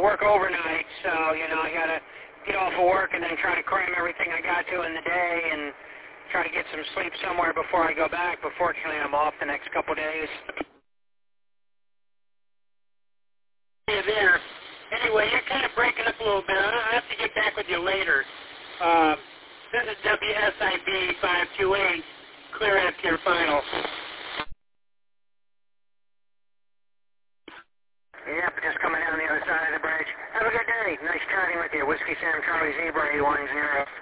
work overnight, so, you know, I got to get off of work and then try to cram everything I got to in the day and try to get some sleep somewhere before I go back. But fortunately, I'm off the next couple days. Yeah, there. Anyway, you're kind of breaking up a little bit. I'll have to get back with you later. This is WSIB 528. Clear after your final. Yep, just coming down the other side of the bridge. Have a good day. Nice chatting with you. Whiskey Sam Charlie Zebra 810.